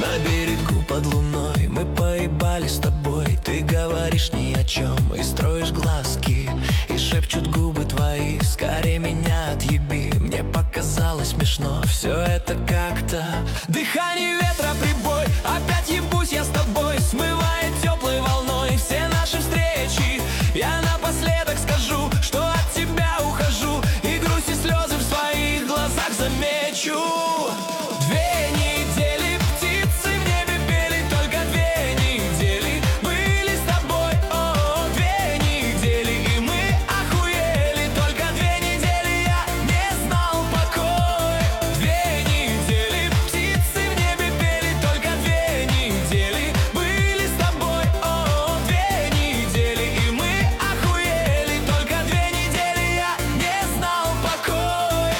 На берегу под луной мы поебали с тобой. Ты говоришь ни о чем и строишь глазки, и шепчут губы твои: скорее меня отъеби. Мне показалось смешно все это как-то. Дыхание ветра, прибой, опять ебусь я с тобой. Смывает теплой волной все наши встречи. Я напоследок скажу, что от тебя ухожу, и грусть и слезы в своих глазах замечу. 2 недели птицы в небе пели, только 2 недели были с тобой. О, 2 недели, и мы охуели, только 2 недели я не знал покой. 2 недели птицы в небе пели, только 2 недели были с тобой. О, 2 недели, и мы охуели, только 2 недели я не знал покой.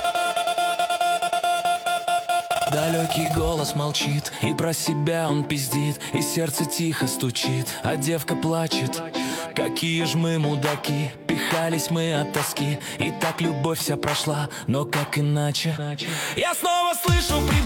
Далекий голос молчит, и про себя он пиздит, и сердце тихо стучит, а девка плачет. Какие ж мы мудаки, пихались мы от тоски, и так любовь вся прошла, но как иначе? Я снова слышу